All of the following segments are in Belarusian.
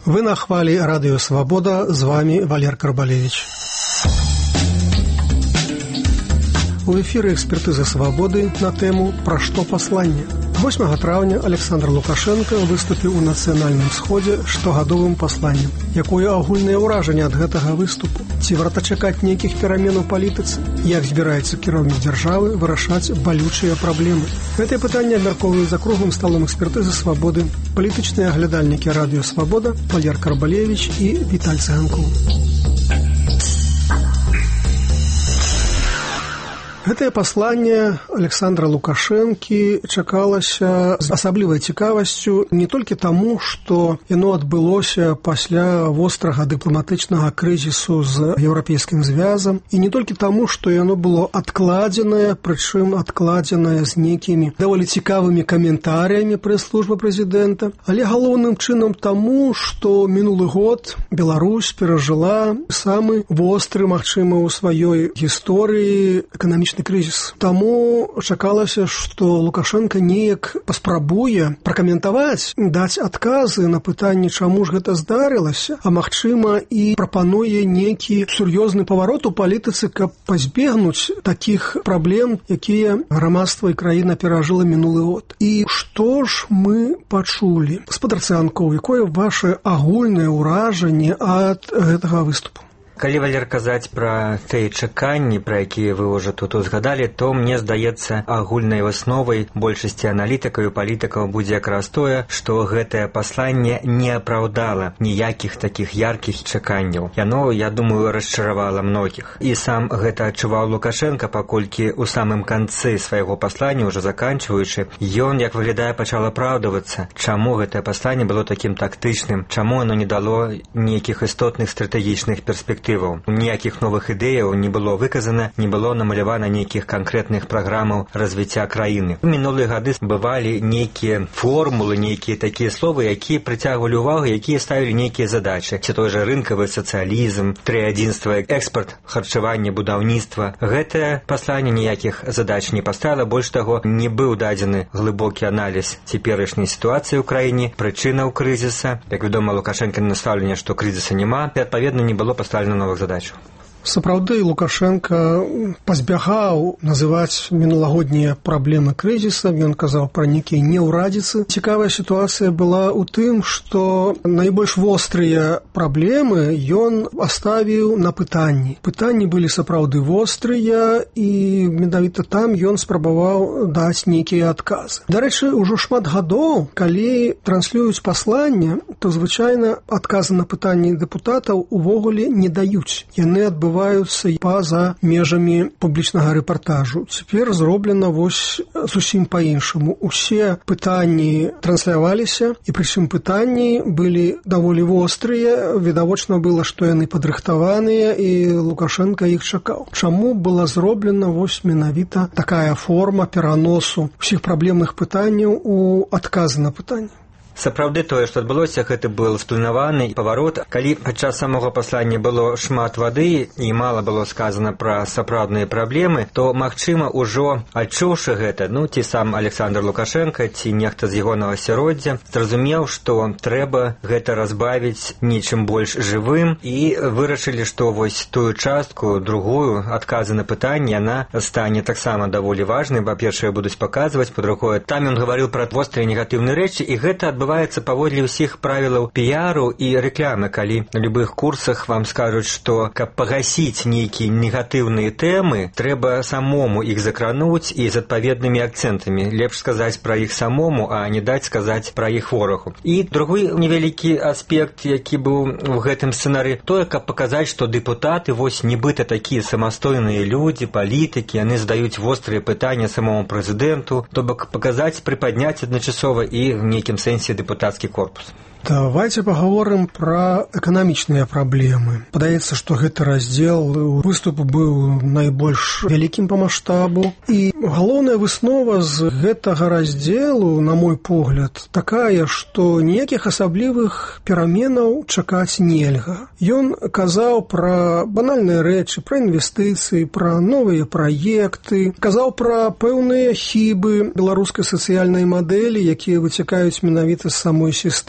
Вы на хвалі Радыё Свабода, з вами Валер Карбалевич. У эфіры экспертыза свабоды на тэму «Пра што пасланне?». 8 траўня Александр Лукашенко выступіў у нацыянальным сходзе штогадовым пасланнем. Якое агульнае ўражанне ад гэтага выступу? Ці варта чакаць нейкіх перамен у палітыцы? Як збіраецца кіраўнік дзяржавы вырашаць балючыя праблемы? Гэтае пытанне абмяркоўваюць за круглым сталом экспертызы свабоды палітычныя аглядальнікі Радыё Свабода Валер Карбалевич і Віталь Цыганкоў. Гэтае пасланне Александра Лукашэнкі чакалася з асаблівай цікавасцю не толькі таму, што яно адбылося пасля вострага дыпламатычнага крызісу з еўрапейскім звязам, і не толькі таму, што яно было адкладзенае, прычым адкладзенае з нейкімі даволі цікавымі каментарыямі прэс-службы прэзідэнта, але галоўным чынам таму, што минулы год Беларусь перажыла самы востры, магчыма, у сваёй гісторыі эканамічны крызіс. Таму чакалася, што Лукашенко неяк паспрабуе пракаментаваць, даць адказы на пытанне, чаму ж гэта здарылася, а магчыма і прапануе нейкі сур'ёзны паварот у палітыцы, каб пазбегнуць такіх праблем, якія грамадства і краіна перажыла мінулы год. І што ж мы пачулі? Гаспадар Цыганкоў, якое ваше агульнае ўражанне ад гэтага выступу? Калі, Валер, казаць пра тыя чаканні, пра якія вы ўжо тут узгадалі, то мне здаецца, агульнай асновай большасці аналітыкаў і палітыкаў будзе якраз тое, што гэтае пасланне не апраўдала ніякіх такіх яркіх чаканняў. Яно, я думаю, расчаравала многіх. І сам гэта адчуваў Лукашенко, паколькі ў самым канцы свайго паслання, ўжо заканчваючы, ён, як выглядае, пачаў апраўдвацца, чаму гэтае пасланне было такім тактычным, чаму оно не дало нейкіх істотных стратэгічных перспектыў. Ніякіх новых ідэяў не было выказана, не было намалявана нейкіх канкрэтных праграмаў развіцця краіны. У мінулыя гады бывалі нейкія формулы, нейкія такія словы, якія прыцягвалі ўвагу, якія ставілі нейкія задачы. Ці той жа рынкавы сацыялізм, трыадзінства, экспарт, харчаванне, будаўніцтва. Гэтае пасланне ніякіх задач не паставіла, больш таго, не быў дадзены глыбокі аналіз цяперашняй сітуацыі ў краіне, прычынаў крызіса. Як вядома, Лукашэнка настаўленне, што крызіса няма, і адпаведна не было паставлена новых задач. Сапраўды, Лукашенко пазбягаў называць мінулагоднія праблемы крызіса, ён казаў пра нейкія неўрадзіцы. Цікавая сітуацыя была ў тым, што найбольш вострыя праблемы ён аставіў на пытанні. Пытанні былі сапраўды вострыя, і менавіта там ён спрабаваў даць нейкія адказы. Дарэчы, ужо шмат гадоў, калі транслююць пасланне, то звычайна адказы на пытанні дэпутатаў увогуле не даюць. Яны адбываюцца па-за межамі публічнага рэпартажу. Цяпер зроблена вось зусім па-іншаму. Усе пытанні трансляваліся, і прычым пытанні былі даволі вострыя. Відавочна было, што яны падрыхтаваныя, і Лукашенко іх чакаў. Чаму была зроблена вось менавіта такая форма пераносу ўсіх праблемных пытанняў у адказы на пытанні? Сапраўды тое, што адбылося, гэта быў спланаваны паварот. Калі падчас самога паслання было шмат вады і мала было сказана пра сапраўдныя праблемы, то, магчыма, ужо адчуўшы гэта, ці сам Александр Лукашенко, ці нехта з ягонага асяроддзя, зразумеў, што трэба гэта разбавіць нечым больш жывым, і вырашылі, што вось тую частку, другую, адказы на пытанні, яна стане таксама даволі важнай. Па-першае, будуць паказваць, па-другое, там ён гаварыў пра вострыя негатыўныя рэчы, і гэта адбываецца паводле ўсіх правілаў піяру і рэклямы, калі на любых курсах вам скажуць, што каб пагасіць нейкія негатыўныя тэмы, трэба самому іх закрануць і з адпаведнымі акцэнтамі. Лепш сказаць пра іх самому, а не даць сказаць пра іх ворагу. І другой невялікі аспект, які быў у гэтым сцэнарыі, тое, каб паказаць, што дэпутаты вось нібыта такія самастойныя людзі, палітыкі, яны задаюць вострыя пытанні самому прэзідэнту, то бок паказаць, прыпадняць адначасова і в нейкім сэнсе депутатский корпус. Давайте паговорым пра эканамічныя праблемы. Падаецца, што гэты раздзел выступу быў найбольш вялікім па маштабу. І галоўная выснова з гэтага раздзелу, на мой погляд, такая, што ніякіх асаблівых пераменаў чакаць нельга. Ён казаў пра банальныя рэчы, пра інвестыцыі, пра новыя праекты, казаў пра пэўныя хібы беларускай сацыяльнай мадэлі, якія выцякаюць менавіта з самой сістэмы, але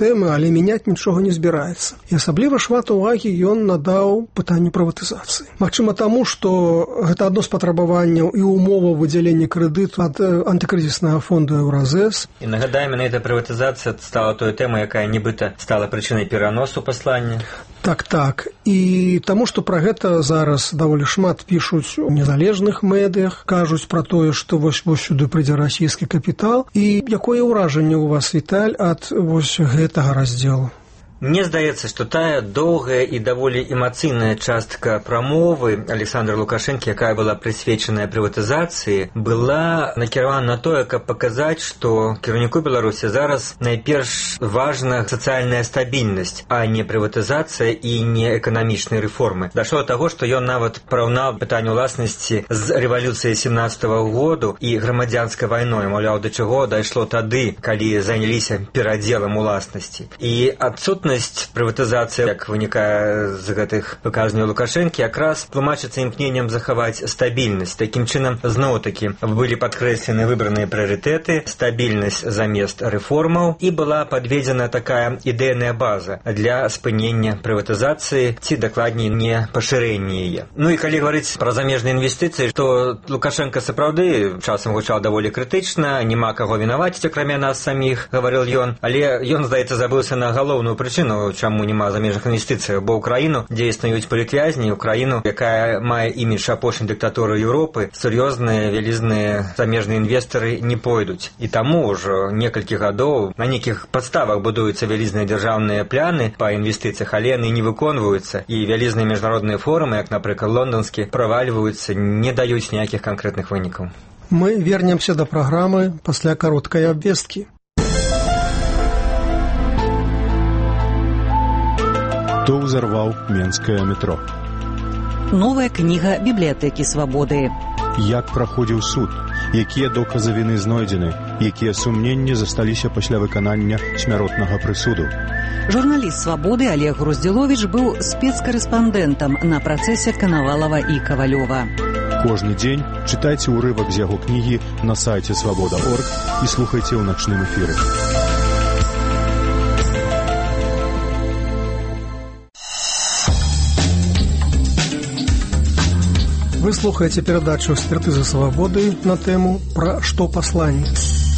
але мяняць нічога не збіраецца. І асабліва шмат увагі ён надаў пытанню прыватызацыі. Магчыма таму, што гэта адно з патрабаванняў і умоваў выдзялення крэдыту ад антыкрызіснага фонду Еўразэс. І нагадаем, эта прыватызацыя стала той тэмай, якая нібыта стала прычынай пераносу паслання. Так. І таму, што пра гэта зараз даволі шмат пішуць у незалежных медыях, кажуць пра тое, што вось сюды прыйдзе расійскі капітал. І якое ўражанне ў вас, Віталь, ад вось гэтага раздзелу? Мне здаецца, што тая доўгая і даволі эмацыйная частка прамовы Александра Лукашэнкі, якая была прысвечаная прыватызацыі, была накіравана на тое, каб паказаць, што кіраўніку Беларусі зараз найперш важна сацыяльная стабільнасць, а не прыватызацыя і не эканамічныя рэформы. Дашло да таго, што ён нават параўнаў пытанне ўласнасці з рэвалюцыяй 17-го году і грамадзянскай вайной, маўляў, да чаго дайшло тады, калі заняліся перадзелам уласнасці. І адсутнасць прыватызацыі, як вынікае з гэтых выказванняў Лукашэнкі, якраз тлумачыцца імкненнем захаваць стабільнасць. Такім чынам, зноў-такі, былі падкрэслены выбраныя прыярытэты, стабільнасць замест рэформаў, і была падведзена такая ідэйная база для спынення прыватызацыі, ці дакладней не пашырэння яе. Ну і калі гаварыць пра замежныя інвестыцыі, то Лукашенко сапраўды часам гучаў даволі крытычна, няма каго вінаваціць, акрамя нас саміх, гаварыў ён, але ён, здаецца, забыўся на галоўную прычыну, чаму няма замежных інвестыцый, бо ўкраіну, дзе існуюць палітвязні, ўкраіну, якая мае імідж апошняй дыктатуры Еўропы, сур'ёзныя вялізныя замежныя інвестары не пойдуць. І таму ўжо некалькі гадоў на нейкіх падставах будуюцца вялізныя дзяржаўныя пляны па інвестыцыях, але яны не выконваюцца, і вялізныя міжнародныя форумы, як, напрыклад, лонданскі, правальваюцца, не даюць ніякіх канкрэтных вынікаў. Мы вернемся да праграмы пасля кароткай абвесткі. Хто ўзарваў менскае метро? Новая кніга бібліятэкі свабоды. Як праходзіў суд? Якія доказы віны знойдзены? Якія сумненні засталіся пасля выканання смяротнага прысуду? Журналіст свабоды Олег Груздзіловіч быў спецкарэспандэнтам на працэсе Канавалава і Кавалёва. Кожны дзень чытайце ўрывак з яго кнігі на сайце свабода.орг і слухайце ў начным эфіры. Вы слухаете передачу «Экспертиза свободы» на тему «Про что послание?».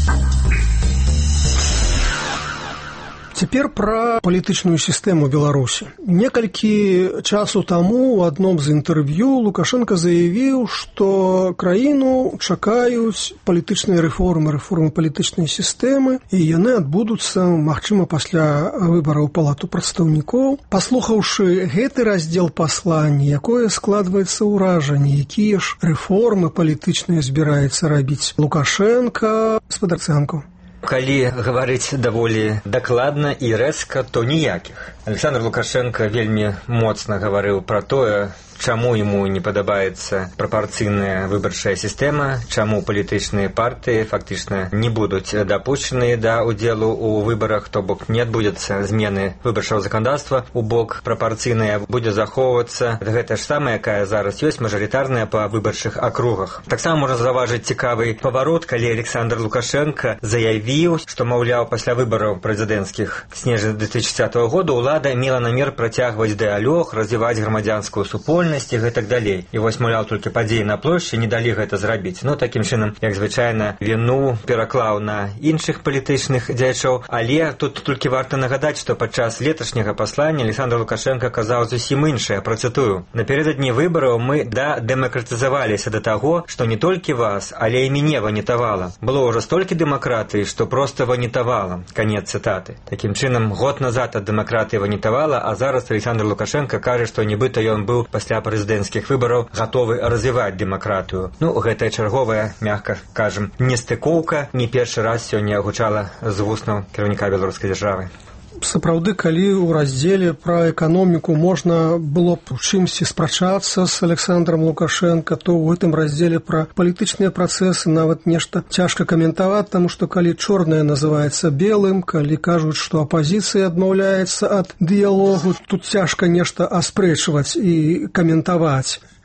Цяпер пра палітычную сістэму Беларусі. Некалькі часу таму у адном з інтэрв'ю Лукашенко заявіў, што краіну чакаюць палітычныя рэформы палітычнай сістэмы, і яны адбудуцца, магчыма, пасля выбараў Палату прадстаўнікоў. Паслухаўшы гэты раздзел паслання, якое складваецца ўражанне, якія ж рэформы палітычныя збіраецца рабіць Лукашенко, гаспадар Цэнкаў? Калі гаварыць даволі дакладна і рэзка, то ніякіх. Александр Лукашенко вельмі моцна гаварыў пра тое, чаму яму не падабаецца прапарцыйная выбарчая сістэма, чаму палітычныя партыі фактычна не будуць дапушчаны да ўдзелу ў выбарах, то бок не адбудзецца змены выбарчага заканадаўства у бок прапарцыйная, будзе захоўвацца гэта ж самая, якая зараз ёсць, мажарытарная па выбарчых акругах. Таксама можна заўважыць цікавы паварот, калі Александр Лукашенко заявіў, што, маўляў, пасля выбараў прэзідэнцкіх снежня 2010 года ўлада мела намер працягваць дыялог, развіваць грамадзянскую супольнасць і гэтак далей. І вось, маўляў, толькі падзеі на плошчы не далі гэта зрабіць. Ну, такім чынам, як звычайна, віну пераклаў на іншых палітычных дзеячоў. Але тут толькі варта нагадаць, што падчас леташняга паслання Александр Лукашенко казаў зусім іншае, працытую. Напярэдадні выбараў мы дэмакратызаваліся да таго, што не толькі вас, але і мяне ванітавала. Было ўжо столькі дэмакратыі, што проста ванітавала. Канец цытаты. Такім чынам, год назад ад дэмакратыі ванітавала, а зараз Александр Лукашенко кажа, што нібыта ён быў пасля прэзідэнцкіх выбараў гатовы развіваць дэмакратыю. Ну, гэтая чарговая, мякка кажам, нестыкоўка не першы раз сёння гучала з вуснаў кіраўніка беларускай дзяржавы. Сапраўды, калі ў раздзеле пра эканоміку можна было б у чымсьці спрачацца з Александром Лукашенко, то ў гэтым раздзеле пра палітычныя працэсы нават нешта цяжка каментаваць, таму што калі чорнае называецца белым, калі кажуць, што апазіцыя адмаўляецца ад дыялогу, тут цяжка нешта аспрэчваць і каментаваць.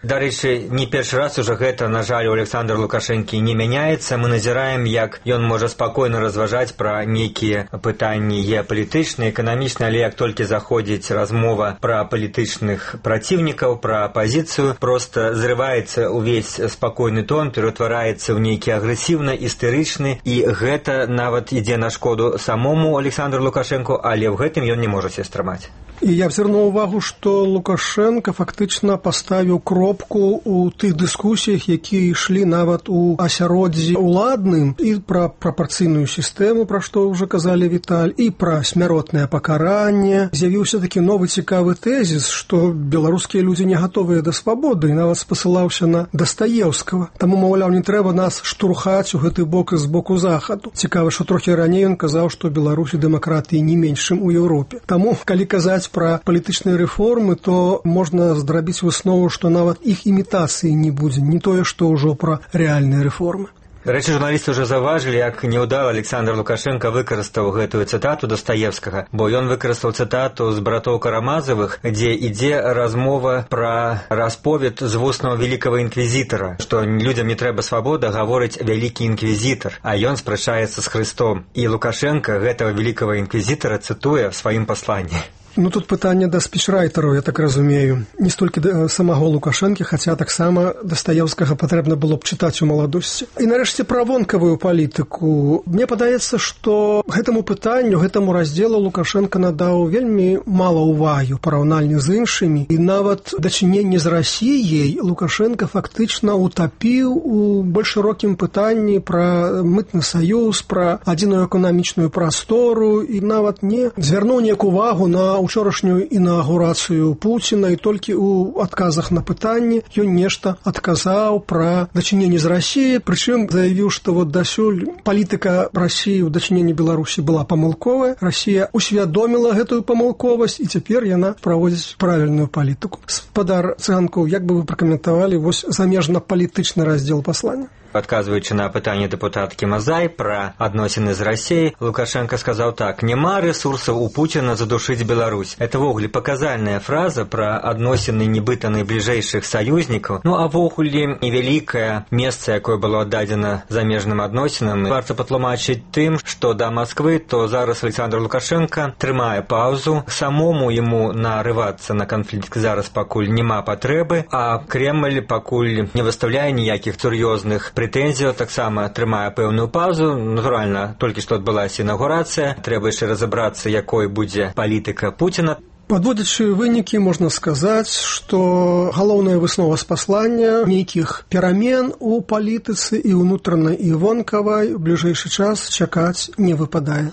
Дарэчы, не першы раз уже гэта, на жаль, у Александра Лукашэнкі не мяняецца. Мы назіраем, як ён можа спакойна разважаць пра нейкія пытанні геапалітычныя, эканамічныя, але як толькі заходзіць размова пра палітычных праціўнікаў, пра апазіцыю, проста зрываецца ўвесь спакойны тон, ператвараецца ў нейкі агрэсіўна, істэрычны, і гэта нават ідзе на шкоду самому Александру Лукашэнку, але ў гэтым ён не можа сябе стрымаць. І я звернуў увагу, што Лукашенко фактычна паставіў кропку ў тых дыскусіях, якія ішлі нават у асяроддзі ўладным, і пра прапарцыйную сістэму, пра што ўжо казалі Віталь, і пра смяротнае пакаранне. З'явіўся такі новы цікавы тэзіс, што беларускія людзі не гатовыя да свабоды, і нават спасылаўся на Дастаеўскага. Таму, маўляў, не трэба нас штурхаць у гэты бок і з боку захаду. Цікава, што трохі раней ён казаў, што Беларусі дэмакратыі не менш, чым у Еўропе. Таму, калі казаць пра палітычныя рэформы, то можна зрабіць выснову, што нават іх імітацыі не будзе, не тое, што ўжо пра рэальныя рэформы. Дарэчы, журналісты ўжо заўважылі, як няўдала Александр Лукашенко выкарыстаў гэтую цытату Дастаевскага, бо ён выкарыстаў цытату з братоў Карамазавых, дзе ідзе размова пра расповед з вуснаў великага інквізітара, што людзям не трэба свабода, гаворыць вялікі інквізітар, а ён спрачаецца з Хрыстом. І Лукашенко гэтага великага інквізітара цытуе ў сваім пасланні. Ну, тут пытанне да спічрайтараў, я так разумею. Не столькі да самого Лукашэнкі, хаця таксама Дастаеўскага патрэбна было б чытаць у маладосці. І нарэшце пра вонкавую палітыку. Мне падаецца, што гэтаму пытанню, гэтаму раздзелу Лукашенко надаў вельмі мала ўвагі ў параўнанні з іншымі. І нават дачыненне з Расіяй Лукашенко фактычна утапіў у больш шырокім пытанні пра мытны саюз, пра адзіную эканамічную прастору, і нават не звярнуў ніякую увагу на учорашнюю інаўгурацыю Пуціна, і толькі ў адказах на пытанні ён нешта адказаў пра дачыненне з Расіяй, прычым заявіў, што вот дасюль палітыка Расіі ў дачыненні Беларусі была памылковая, Расія усвядоміла гэтую памылковасць, і цяпер яна праводзіць правільную палітыку. Спадар Цыганкоў, як бы вы пракаментавалі вось замежна-палітычны раздзел паслання? Адказваючы на пытанне дэпутаткі Мазай пра адносіны з Расіяй, Лукашенко сказаў так: «Няма рэсурсаў у Пуціна задушыць Беларусь». Это вогуле паказальная фраза пра адносіны нібыта найбліжэйшых саюзнікаў. Ну а вогуле невялікае месца, якое было аддадзена замежным адносінам, варта патлумачыць тым, што да Масквы то зараз Александр Лукашенко трымае паўзу, самому яму нарывацца на канфлікт зараз пакуль няма патрэбы, а Кремль пакуль не выстаўляе ніякіх сур'ёзных прэтэнзію, таксама трымае пэўную паўзу. Натуральна, толькі што адбылася інаўгурацыя, трэба яшчэ разабрацца, якой будзе палітыка Пуціна. Падводзячы вынікі, можна сказаць, што галоўная выснова з паслання нейкіх перамен у палітыцы і ўнутранай, і вонкавай у бліжэйшы час чакаць не выпадае.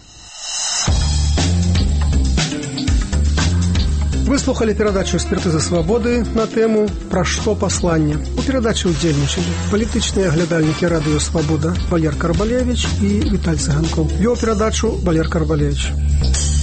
Вы слухали перадачу «Эксперты за свободы» на тему «Пра што пасланне». У перадачы ўдзельнічалі палітычныя аглядальнікі радыё «Свабода» Валер Карбалевіч і Віталь Цыганкоў. Вёў перадачу Валер Карбалевіч.